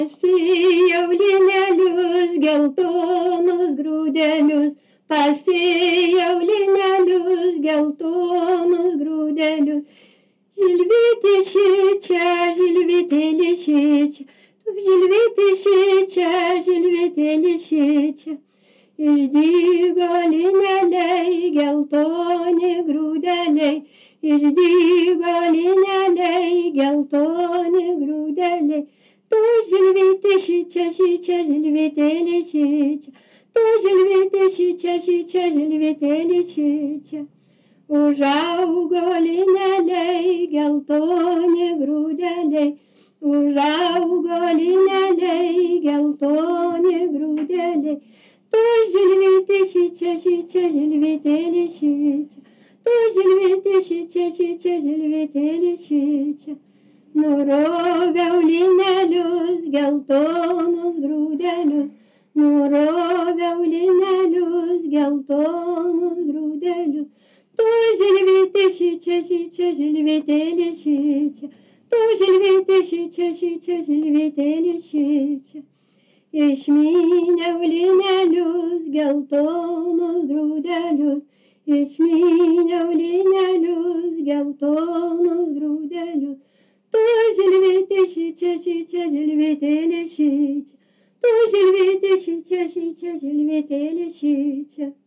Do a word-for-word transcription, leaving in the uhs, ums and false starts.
Pasėjau linelius, geltonus grūdelius, pasėjau linelius, geltonus grūdelius. Žilvytė šičia, žilvytėlė šičia, žilvytė šičia, žilvytėlė šičia. Išdygo lineliai, geltoni grūdeliai, išdygo lineliai, geltoni grūdeliai. Tu žilvytė šičia, šičia, žilvytėlė šičia, tu žilvytė šičia, šičia, žilvytėlė šičia. Užaugo lineliai, geltoni grūdeliai, užaugo lineliai, geltoni grūdeliai. Tu žilvytė šičia, šičia, žilvytėlė šičia, tu žilvytė šičia, šičia, žilvytėlė šičia. Nuroviau linelius, geltonus grūdelius, nuroviau linelius, geltonus grūdelius. Tu žilvytė šičia, šičia, žilvytėlė šičia, tu žilvytė šičia, šičia, žilvytėlė šičia. Išmyniau linelius, geltonus grūdelius, išmyniau linelius, geltonus grūdelius. Tu žilvytė šičia, šičia, žilvytėlė šičia, tu žilvytė šičia, šičia, žilvytėlė šičia.